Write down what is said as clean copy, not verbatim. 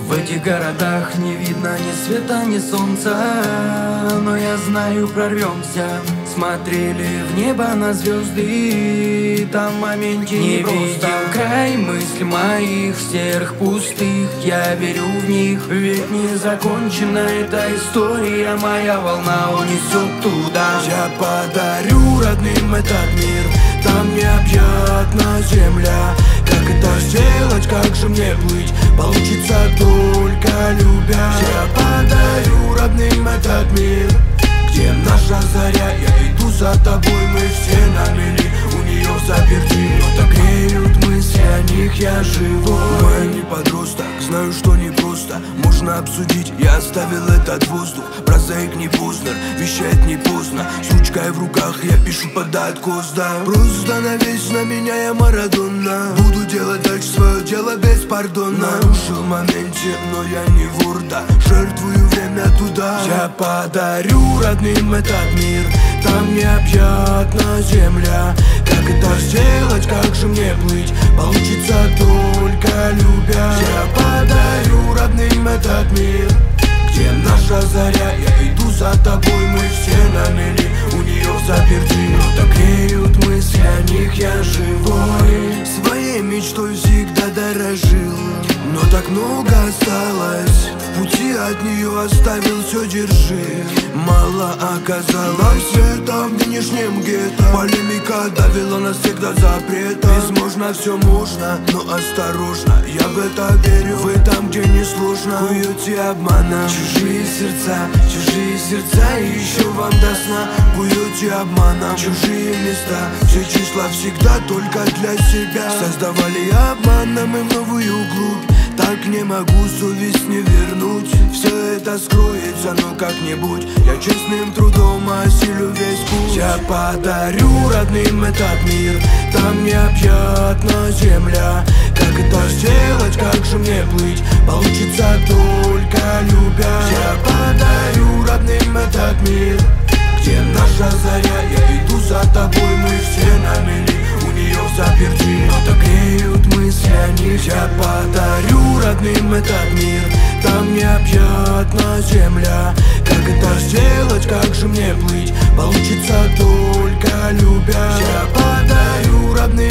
В этих городах не видно ни света, ни солнца, но я знаю, прорвемся. Смотрели в небо на звезды, там в моменте не видим край мыслей моих серых, пустых. Я верю в них, ведь не закончена эта история. Моя волна унесет туда. Я подарю родным этот мир, там необъятна земля. Как это сделать, как же мне быть? Получится только любя. Я подарю родным этот мир, где наша заря. Я иду за тобой, мы все на мели. У нее заперти, но так греют мысли, о них я живой. Я не подросток, знаю, что не просто можно обсудить. Я оставил этот воздух, прозаик не Познер, вещает не поздно. С ручкой в руках я пишу под откос, да. Просто навесь на меня, я Марадона. Буду делать дальше свое дело без пардона. Нарушил в моменте, но я не вор, да. Жертвую время туда. Я подарю родным этот мир, там необъятна земля. Как это сделать, как же мне быть? Получится только любя. Я подарю родным этот мир, где наша заря. Я иду за тобой, мы все на мели. У нее заперти, но так греют мысли, о них я живой. Своей мечтой всегда дорожил, но так много осталось. В пути от нее оставил все, держи. Мало оказалось света в нынешнем гетто. Полемика давила нас всегда запретом. Возможно, все можно, но осторожно. Я в это верю, вы там, где не сложно. Куете обманом чужие сердца, и еще вам до сна. Куете обманом чужие места. Все числа всегда только для себя. Создавали обманом и в новую глубь. Так не могу, совесть не вернуть. Все это скроется, но как-нибудь. Я честным трудом осилю весь путь. Я подарю родным этот мир, там необъятна земля. Как это сделать, как же мне быть? Получится только любя. Я подарю родным этот мир, где наша заря. Я иду за тобой, мы все на мели. У нее заперти, но так греют мысли, о них я подарю родным этот мир, там необъятна земля. Как это сделать, как же мне быть? Получится только любя. Я подарю родным